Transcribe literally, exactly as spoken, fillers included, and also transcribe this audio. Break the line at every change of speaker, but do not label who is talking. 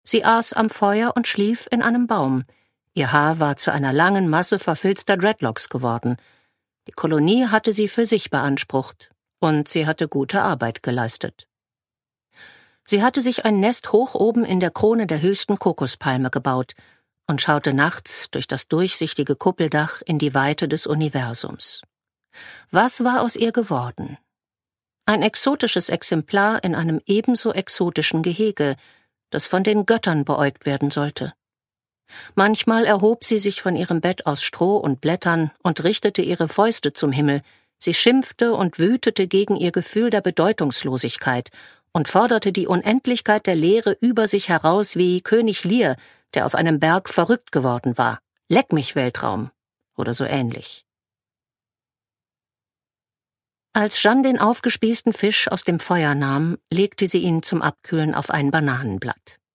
Sie aß am Feuer und schlief in einem Baum. Ihr Haar war zu einer langen Masse verfilzter Dreadlocks geworden. Die Kolonie hatte sie für sich beansprucht, und sie hatte gute Arbeit geleistet. Sie hatte sich ein Nest hoch oben in der Krone der höchsten Kokospalme gebaut und schaute nachts durch das durchsichtige Kuppeldach in die Weite des Universums. Was war aus ihr geworden? Ein exotisches Exemplar in einem ebenso exotischen Gehege, das von den Göttern beäugt werden sollte. Manchmal erhob sie sich von ihrem Bett aus Stroh und Blättern und richtete ihre Fäuste zum Himmel. Sie schimpfte und wütete gegen ihr Gefühl der Bedeutungslosigkeit und forderte die Unendlichkeit der Leere über sich heraus wie König Lear, der auf einem Berg verrückt geworden war. Leck mich, Weltraum, oder so ähnlich. Als Jeanne den aufgespießten Fisch aus dem Feuer nahm, legte sie ihn zum Abkühlen auf ein Bananenblatt.